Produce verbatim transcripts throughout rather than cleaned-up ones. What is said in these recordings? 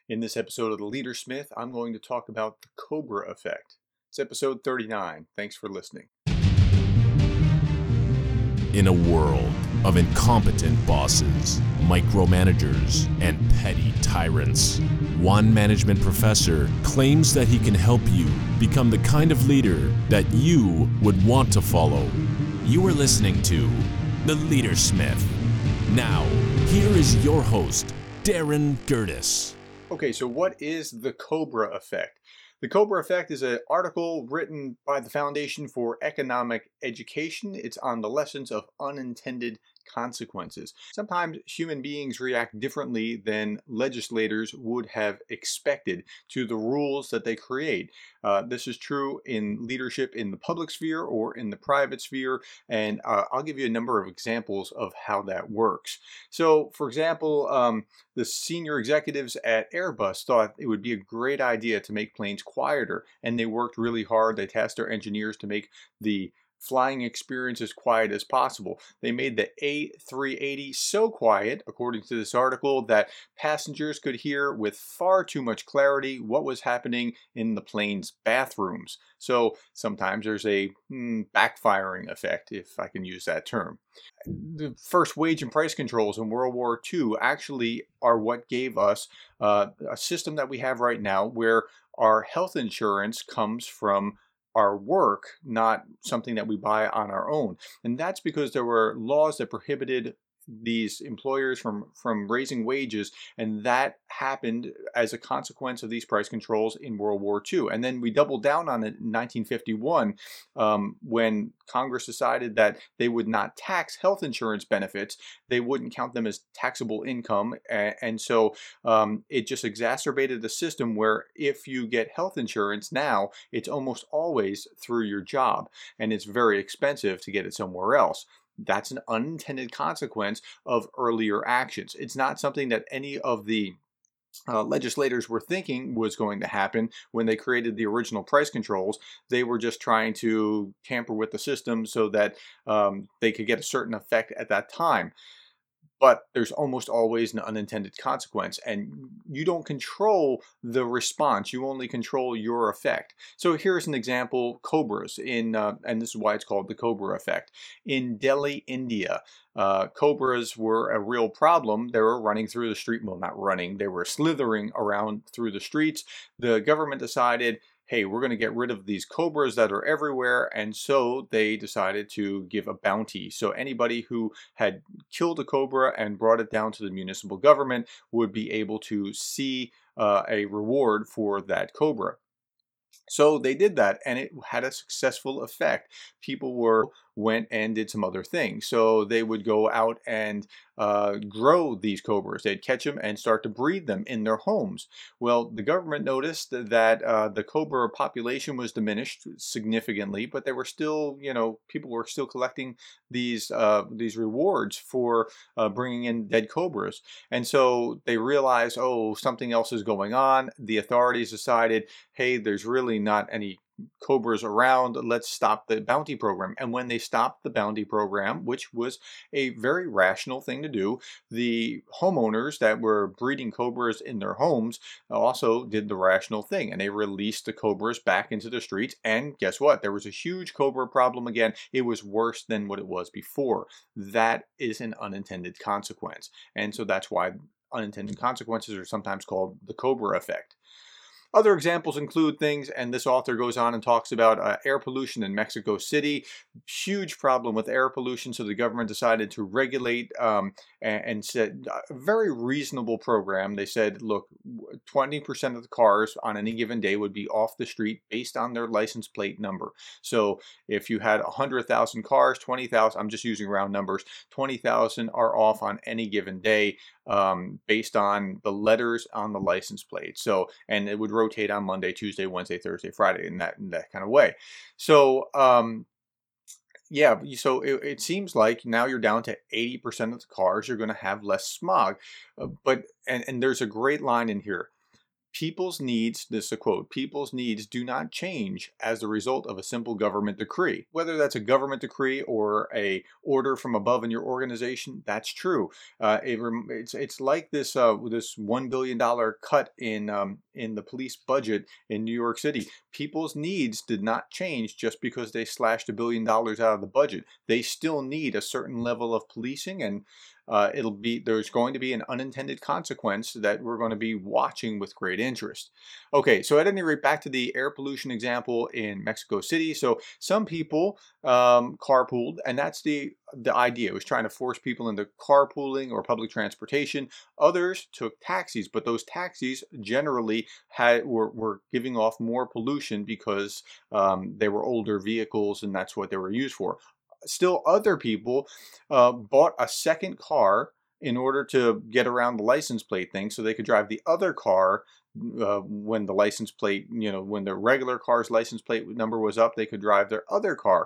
In this episode of The Leader Smith, I'm going to talk about the Cobra effect. It's episode thirty-nine. Thanks for listening. In a world of incompetent bosses, micromanagers, and petty tyrants, one management professor claims that he can help you become the kind of leader that you would want to follow. You are listening to The Leader Smith. Now, here is your host, Darren Gertis. Okay, so what is the Cobra effect? The Cobra effect is an article written by the Foundation for Economic Education. It's on the lessons of unintended consequences. Sometimes human beings react differently than legislators would have expected to the rules that they create. Uh, this is true in leadership in the public sphere or in the private sphere, and uh, I'll give you a number of examples of how that works. So, for example, um, the senior executives at Airbus thought it would be a great idea to make planes quieter, and they worked really hard. They tasked their engineers to make the flying experience as quiet as possible. They made the A three eighty so quiet, according to this article, that passengers could hear with far too much clarity what was happening in the plane's bathrooms. So sometimes there's a hmm, backfiring effect, if I can use that term. The first wage and price controls in World War Two actually are what gave us uh, a system that we have right now where our health insurance comes from our work, not something that we buy on our own. And that's because there were laws that prohibited these employers from from raising wages, and that happened as a consequence of these price controls in World War Two. And then we doubled down on it in nineteen fifty-one um, when Congress decided that they would not tax health insurance benefits. They wouldn't count them as taxable income, and, and so um, it just exacerbated the system where if you get health insurance now, it's almost always through your job, and it's very expensive to get it somewhere else. That's an unintended consequence of earlier actions. It's not something that any of the uh, legislators were thinking was going to happen when they created the original price controls. They were just trying to tamper with the system so that um, they could get a certain effect at that time. But there's almost always an unintended consequence, and you don't control the response. You only control your effect. So here's an example: Cobras in, uh, and this is why it's called the Cobra effect. In Delhi, India, uh, cobras were a real problem. They were running through the street. Well, not running. They were slithering around through the streets. The government decided, hey, we're going to get rid of these cobras that are everywhere. And so they decided to give a bounty. So anybody who had killed a cobra and brought it down to the municipal government would be able to see uh, a reward for that cobra. So they did that, and it had a successful effect. People were went and did some other things. So they would go out and uh, grow these cobras. They'd catch them and start to breed them in their homes. Well, the government noticed that uh, the cobra population was diminished significantly, but they were still, you know, people were still collecting these uh, these rewards for uh, bringing in dead cobras. And so they realized, oh, something else is going on. The authorities decided, hey, there's really not any cobras around, let's stop the bounty program. And when they stopped the bounty program, which was a very rational thing to do, the homeowners that were breeding cobras in their homes also did the rational thing, and they released the cobras back into the streets. And guess what? There was a huge cobra problem again. It was worse than what it was before. That is an unintended consequence. And so that's why unintended consequences are sometimes called the Cobra effect. Other examples include things, and this author goes on and talks about uh, air pollution in Mexico City. Huge problem with air pollution, so the government decided to regulate um, and, and said a very reasonable program. They said, look, twenty percent of the cars on any given day would be off the street based on their license plate number. So if you had one hundred thousand cars, twenty thousand, I'm just using round numbers, twenty thousand are off on any given day um, based on the letters on the license plate. So, and it would rotate on Monday, Tuesday, Wednesday, Thursday, Friday, in that in that kind of way. So, um, yeah, so it, it seems like now you're down to eighty percent of the cars you're going to have less smog. Uh, but and and there's a great line in here. People's needs, this is a quote, people's needs do not change as the result of a simple government decree. Whether that's a government decree or a order from above in your organization, that's true. Uh, it, it's it's like this uh, this one billion dollar cut in um, in the police budget in New York City. People's needs did not change just because they slashed a billion dollars out of the budget. They still need a certain level of policing, and Uh, it'll be there's going to be an unintended consequence that we're going to be watching with great interest. Okay, so at any rate, back to the air pollution example in Mexico City. So some people um, carpooled, and that's the the idea. It was trying to force people into carpooling or public transportation. Others took taxis, but those taxis generally had were, were giving off more pollution because um, they were older vehicles, and that's what they were used for. Still, other people uh, bought a second car in order to get around the license plate thing, so they could drive the other car uh, when the license plate, you know, when the regular car's license plate number was up, they could drive their other car.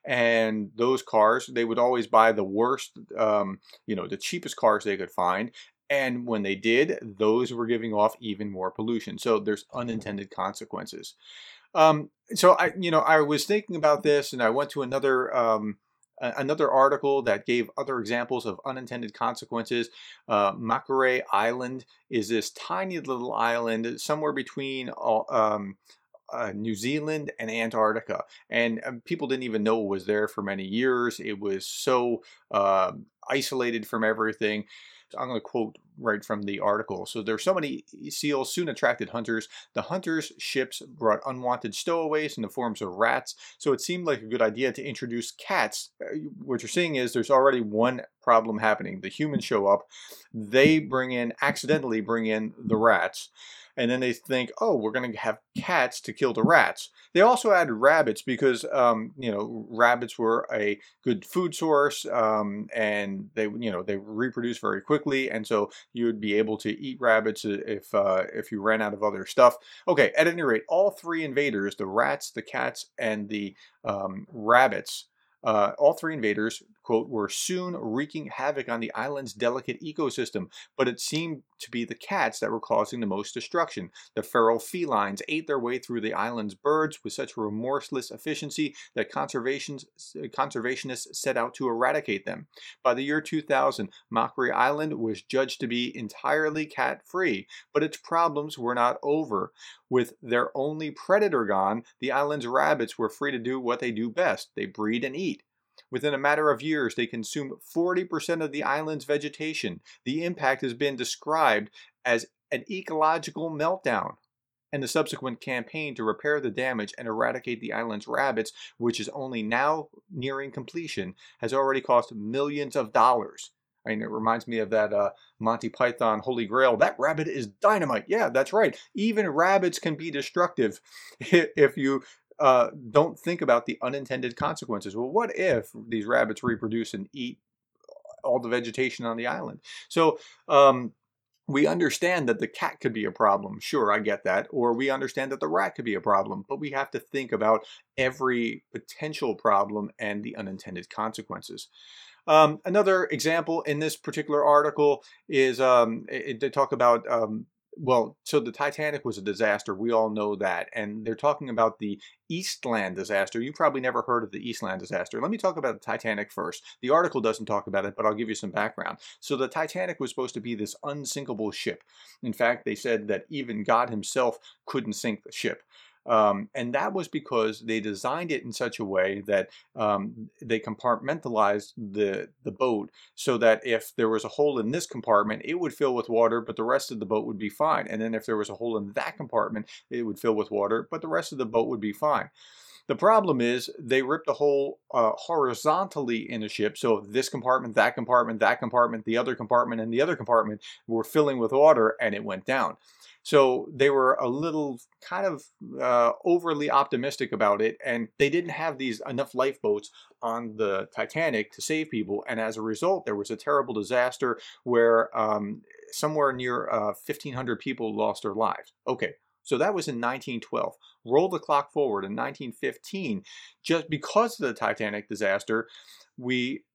And those cars, they would always buy the worst, um, you know, the cheapest cars they could find. And when they did, those were giving off even more pollution. So there's unintended consequences. Um, so I, you know, I was thinking about this, and I went to another um, another article that gave other examples of unintended consequences. Uh, Macquarie Island is this tiny little island somewhere between um, uh, New Zealand and Antarctica, and um, people didn't even know it was there for many years. It was so uh, isolated from everything. I'm going to quote right from the article. So there are so many seals soon attracted hunters. The hunters' ships brought unwanted stowaways in the forms of rats. So it seemed like a good idea to introduce cats. What you're seeing is there's already one problem happening. The humans show up. They bring in, accidentally bring in the rats. And then they think, oh, we're going to have cats to kill the rats. They also added rabbits because, um, you know, rabbits were a good food source, um, and they, you know, they reproduce very quickly, and so you would be able to eat rabbits if uh, if you ran out of other stuff. Okay, at any rate, all three invaders, the rats, the cats, and the um, rabbits, Uh, all three invaders, quote, were soon wreaking havoc on the island's delicate ecosystem, but it seemed to be the cats that were causing the most destruction. The feral felines ate their way through the island's birds with such remorseless efficiency that conservationists set out to eradicate them. By the year two thousand, Macquarie Island was judged to be entirely cat-free, but its problems were not over. With their only predator gone, the island's rabbits were free to do what they do best. They breed and eat. Within a matter of years, they consume forty percent of the island's vegetation. The impact has been described as an ecological meltdown. And the subsequent campaign to repair the damage and eradicate the island's rabbits, which is only now nearing completion, has already cost millions of dollars. I mean, it reminds me of that uh, Monty Python Holy Grail. That rabbit is dynamite. Yeah, that's right. Even rabbits can be destructive if you uh, don't think about the unintended consequences. Well, what if these rabbits reproduce and eat all the vegetation on the island? So um, we understand that the cat could be a problem. Sure, I get that. Or we understand that the rat could be a problem. But we have to think about every potential problem and the unintended consequences. Um, another example in this particular article is um, it, they talk about, um, well, so the Titanic was a disaster. We all know that. And they're talking about the Eastland disaster. You probably never heard of the Eastland disaster. Let me talk about the Titanic first. The article doesn't talk about it, but I'll give you some background. So the Titanic was supposed to be this unsinkable ship. In fact, they said that even God himself couldn't sink the ship. Um, and that was because they designed it in such a way that um, they compartmentalized the, the boat so that if there was a hole in this compartment, it would fill with water, but the rest of the boat would be fine. And then if there was a hole in that compartment, it would fill with water, but the rest of the boat would be fine. The problem is they ripped a hole uh, horizontally in the ship. So this compartment, that compartment, that compartment, the other compartment, and the other compartment were filling with water, and it went down. So they were a little kind of uh, overly optimistic about it, and they didn't have these enough lifeboats on the Titanic to save people. And as a result, there was a terrible disaster where um, somewhere near uh, fifteen hundred people lost their lives. Okay. So that was in nineteen twelve. Roll the clock forward in nineteen fifteen. Just because of the Titanic disaster, we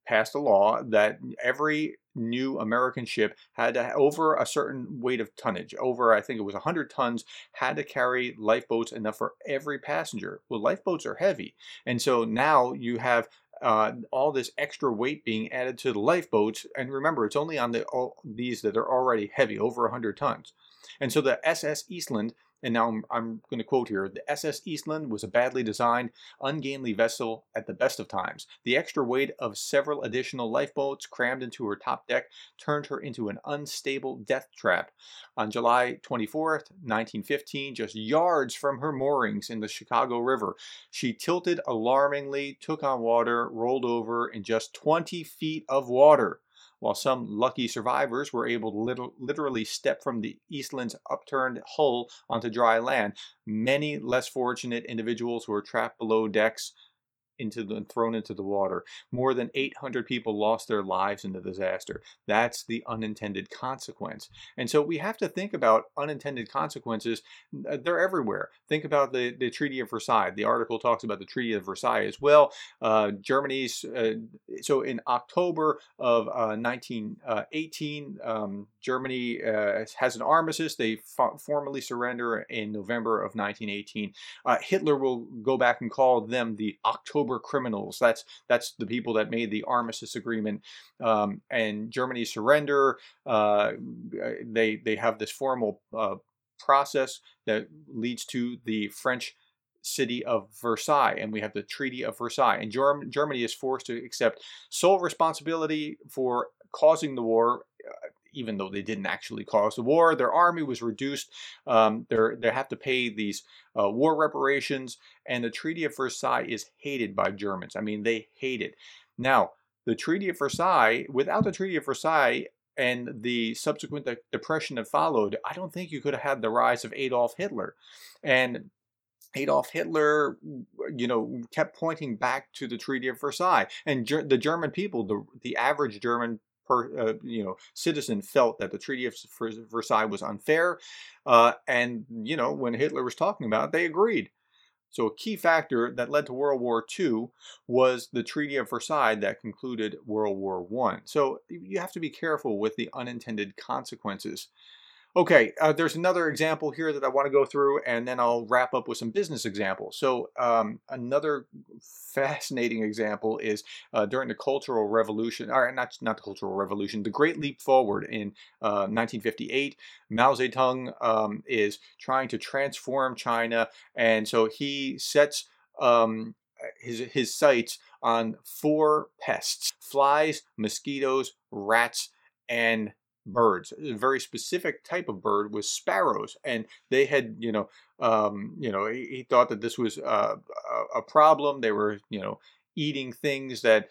passed a law that every new American ship had to, over a certain weight of tonnage, over I think it was one hundred tons, had to carry lifeboats enough for every passenger. Well, lifeboats are heavy, and so now you have uh, all this extra weight being added to the lifeboats. And remember, it's only on the all, these that are already heavy, over one hundred tons. And so the S S Eastland, and now I'm, I'm going to quote here, the S S Eastland was a badly designed, ungainly vessel at the best of times. The extra weight of several additional lifeboats crammed into her top deck turned her into an unstable death trap. On July twenty-fourth, nineteen fifteen, just yards from her moorings in the Chicago River, she tilted alarmingly, took on water, rolled over in just twenty feet of water. While some lucky survivors were able to lit- literally step from the Eastland's upturned hull onto dry land, many less fortunate individuals were trapped below decks into the, thrown into the water. More than eight hundred people lost their lives in the disaster. That's the unintended consequence. And so we have to think about unintended consequences. They're everywhere. Think about the, the Treaty of Versailles. The article talks about the Treaty of Versailles as well. Uh, Germany's, uh, so in October of uh, nineteen eighteen, um, Germany uh, has an armistice. They fo- formally surrender in November of nineteen eighteen. Uh, Hitler will go back and call them the October criminals. That's that's the people that made the armistice agreement. Um, and Germany surrender. Uh, they they have this formal uh, process that leads to the French city of Versailles, and we have the Treaty of Versailles. And Germ- Germany is forced to accept sole responsibility for causing the war. Uh, even though they didn't actually cause the war, their army was reduced. Um, they're, they have to pay these uh, war reparations, and the Treaty of Versailles is hated by Germans. I mean, they hate it. Now, the Treaty of Versailles, without the Treaty of Versailles and the subsequent de- depression that followed, I don't think you could have had the rise of Adolf Hitler. And Adolf Hitler, you know, kept pointing back to the Treaty of Versailles. And ger- the German people, the, the average German Per, uh, you know, citizen felt that the Treaty of Versailles was unfair, uh, and you know, when Hitler was talking about it, they agreed. So a key factor that led to World War Two was the Treaty of Versailles that concluded World War One. So you have to be careful with the unintended consequences. Okay, uh, there's another example here that I want to go through, and then I'll wrap up with some business examples. So um, another fascinating example is uh, during the Cultural Revolution, or not, not the Cultural Revolution, the Great Leap Forward in uh, nineteen fifty-eight. Mao Zedong um, is trying to transform China, and so he sets um, his, his sights on four pests: flies, mosquitoes, rats, and birds. A very specific type of bird was sparrows, and they had, you know, um, you know, he, he thought that this was uh, a, a problem. They were, you know, eating things that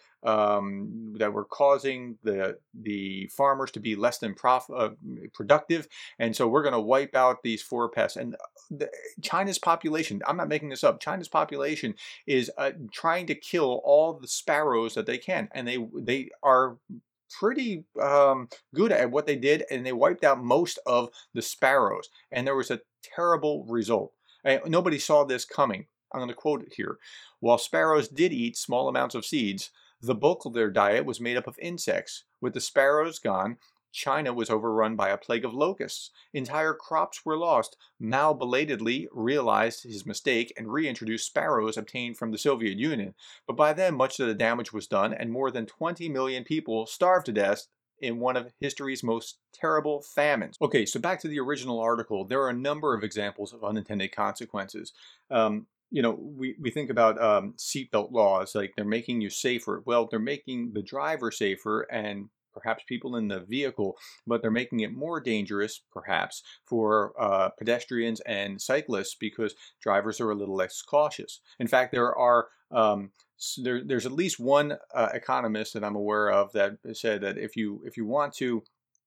um, that were causing the the farmers to be less than prof- uh, productive, and so we're going to wipe out these four pests. And the, China's population, I'm not making this up, China's population is uh, trying to kill all the sparrows that they can, and they they are pretty um, good at what they did, and they wiped out most of the sparrows, and there was a terrible result. And nobody saw this coming. I'm going to quote it here. While sparrows did eat small amounts of seeds, the bulk of their diet was made up of insects. With the sparrows gone, China was overrun by a plague of locusts. Entire crops were lost. Mao belatedly realized his mistake and reintroduced sparrows obtained from the Soviet Union. But by then, much of the damage was done, and more than twenty million people starved to death in one of history's most terrible famines. Okay, so back to the original article. There are a number of examples of unintended consequences. Um, you know, we, we think about um, seatbelt laws, like they're making you safer. Well, they're making the driver safer and perhaps people in the vehicle, but they're making it more dangerous, perhaps, for uh, pedestrians and cyclists because drivers are a little less cautious. In fact, there are um, there, there's at least one uh, economist that I'm aware of that said that if you if you want to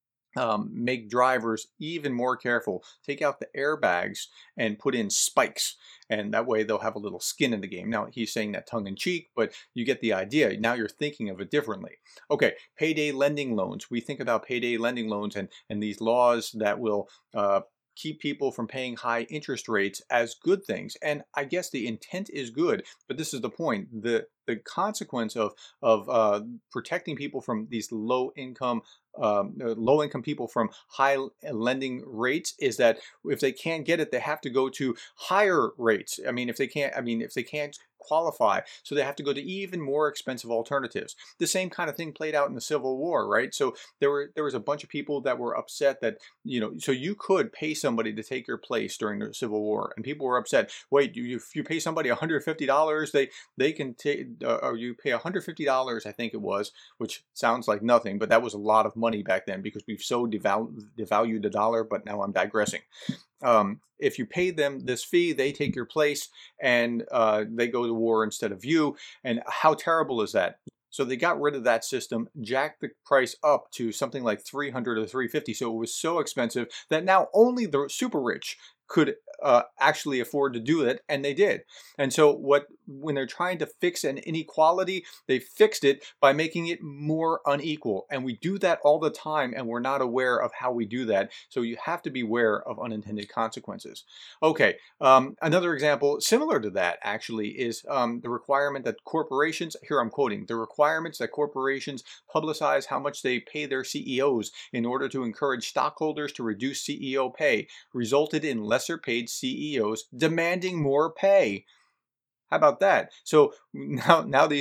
Um, make drivers even more careful, take out the airbags and put in spikes, and that way they'll have a little skin in the game. Now, he's saying that tongue-in-cheek, but you get the idea. Now you're thinking of it differently. Okay, payday lending loans. We think about payday lending loans and, and these laws that will uh, keep people from paying high interest rates as good things. And I guess the intent is good, but this is the point. The the consequence of of uh, protecting people from these low income um, uh, low income people from high lending rates is that if they can't get it, they have to go to higher rates. I mean, if they can't, I mean, if they can't qualify, so they have to go to even more expensive alternatives. The same kind of thing played out in the Civil War, right? So there were there was a bunch of people that were upset that, you know, so you could pay somebody to take your place during the Civil War, and people were upset. Wait, you, if you pay somebody one hundred fifty dollars, they they can take, uh, or you pay one hundred fifty dollars, I think it was, which sounds like nothing, but that was a lot of money back then because we've so devalu- devalued the dollar. But now I'm digressing. Um, if you pay them this fee, they take your place and uh, they go to war instead of you. And how terrible is that? So they got rid of that system, jacked the price up to something like three hundred or three fifty. So it was so expensive that now only the super rich could uh, actually afford to do it, and they did. And so what when they're trying to fix an inequality, they fixed it by making it more unequal. And we do that all the time, and we're not aware of how we do that. So you have to be aware of unintended consequences. Okay, um, another example similar to that actually is um, the requirement that corporations, here I'm quoting, the requirements that corporations publicize how much they pay their C E Os in order to encourage stockholders to reduce C E O pay resulted in lesser paid C E Os demanding more pay. How about that? So now, now these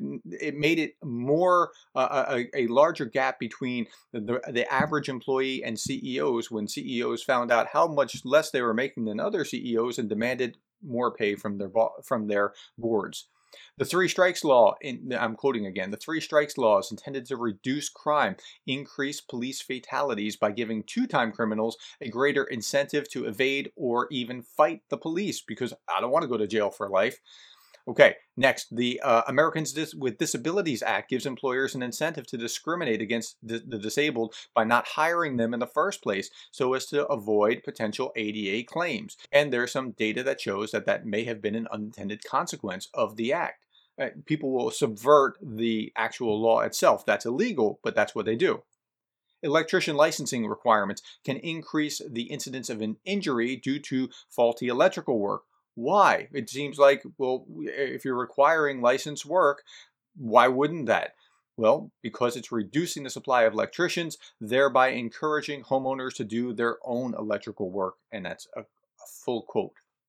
it made it more uh, a, a larger gap between the, the average employee and C E Os when C E Os found out how much less they were making than other C E Os and demanded more pay from their from their boards. The three strikes law, in, I'm quoting again, the three strikes law is intended to reduce crime, increase police fatalities by giving two-time criminals a greater incentive to evade or even fight the police because I don't want to go to jail for life. Okay, next, the uh, Americans Dis- with Disabilities Act gives employers an incentive to discriminate against the, the disabled by not hiring them in the first place so as to avoid potential A D A claims. And there's some data that shows that that may have been an unintended consequence of the act. Uh, people will subvert the actual law itself. That's illegal, but that's what they do. Electrician licensing requirements can increase the incidence of an injury due to faulty electrical work. Why? It seems like, well, if you're requiring licensed work, why wouldn't that? Well, because it's reducing the supply of electricians, thereby encouraging homeowners to do their own electrical work. And that's a, a full quote.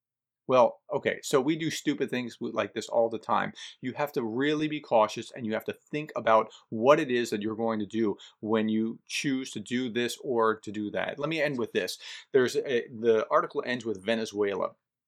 Well, okay, so we do stupid things like this all the time. You have to really be cautious and you have to think about what it is that you're going to do when you choose to do this or to do that. Let me end with this. There's a, the article ends with Venezuela.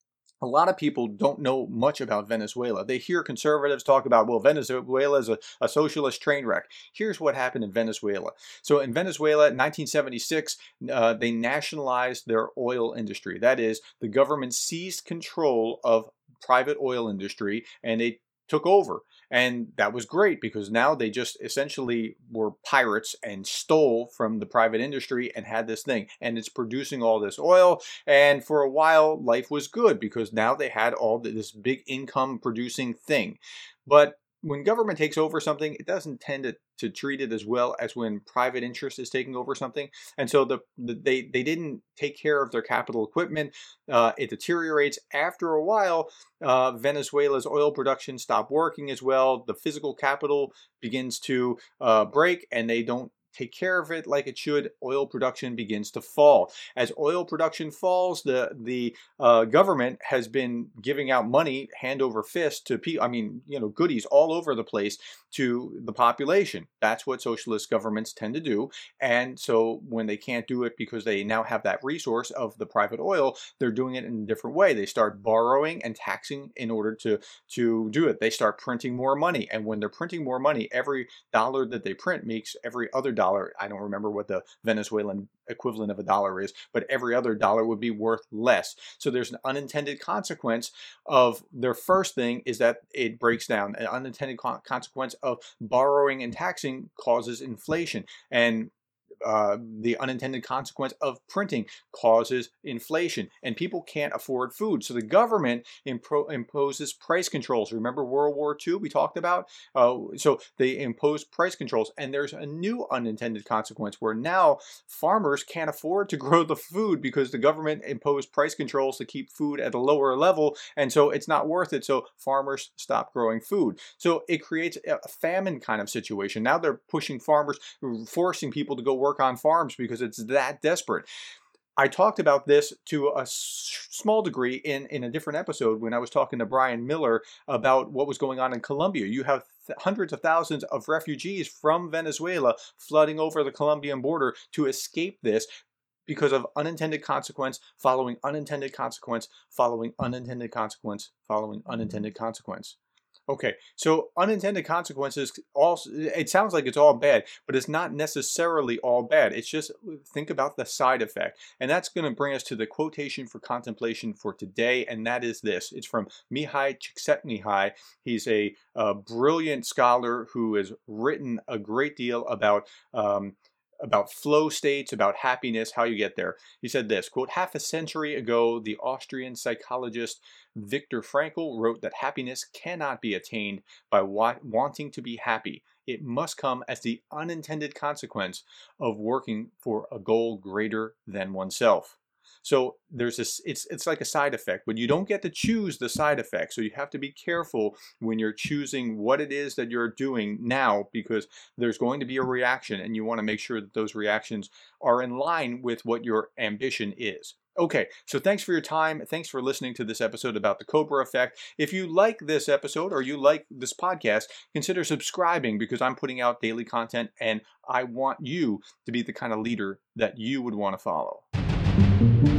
A lot of people don't know much about Venezuela. They hear conservatives talk about, well, Venezuela is a, a socialist train wreck. Here's what happened in Venezuela. So in Venezuela, in nineteen seventy-six, uh, they nationalized their oil industry. That is, the government seized control of private oil industry and they took over. And that was great because now they just essentially were pirates and stole from the private industry and had this thing. And it's producing all this oil. And for a while, life was good because now they had all this big income producing thing. But when government takes over something, it doesn't tend to, to treat it as well as when private interest is taking over something. And so the, the they, they didn't take care of their capital equipment. Uh, it deteriorates. After a while, uh, Venezuela's oil production stopped working as well. The physical capital begins to uh, break and they don't take care of it like it should. Oil production begins to fall. As oil production falls, the the uh, government has been giving out money hand over fist to people. I mean, you know, goodies all over the place to the population. That's what socialist governments tend to do. And so when they can't do it because they now have that resource of the private oil, they're doing it in a different way. They start borrowing and taxing in order to to do it. They start printing more money. And when they're printing more money, every dollar that they print makes every other dollar. I don't remember what the Venezuelan equivalent of a dollar is, but every other dollar would be worth less. So there's an unintended consequence of their first thing is that it breaks down. An unintended consequence of borrowing and taxing causes inflation. And Uh, the unintended consequence of printing causes inflation, and people can't afford food. So the government impro- imposes price controls. Remember World War Two we talked about? Uh, so they impose price controls, and there's a new unintended consequence where now farmers can't afford to grow the food because the government imposed price controls to keep food at a lower level, and so it's not worth it. So farmers stop growing food. So it creates a famine kind of situation. Now they're pushing farmers, forcing people to go work on farms because it's that desperate. I talked about this to a s- small degree in, in a different episode when I was talking to Brian Miller about what was going on in Colombia. You have th- hundreds of thousands of refugees from Venezuela flooding over the Colombian border to escape this because of unintended consequence following unintended consequence following unintended consequence following unintended consequence. Okay, so unintended consequences also, it sounds like it's all bad, but it's not necessarily all bad. It's just, think about the side effect. And that's going to bring us to the quotation for contemplation for today, and that is this. It's from Mihai Csikszentmihalyi. He's a, a brilliant scholar who has written a great deal about um, about flow states, about happiness, how you get there. He said this, quote, half a century ago, the Austrian psychologist Viktor Frankl wrote that happiness cannot be attained by wa- wanting to be happy. It must come as the unintended consequence of working for a goal greater than oneself. So there's this, it's it's like a side effect, but you don't get to choose the side effect. So you have to be careful when you're choosing what it is that you're doing now, because there's going to be a reaction, and you want to make sure that those reactions are in line with what your ambition is. Okay, so thanks for your time. Thanks for listening to this episode about the Cobra Effect. If you like this episode or you like this podcast, consider subscribing, because I'm putting out daily content and I want you to be the kind of leader that you would want to follow.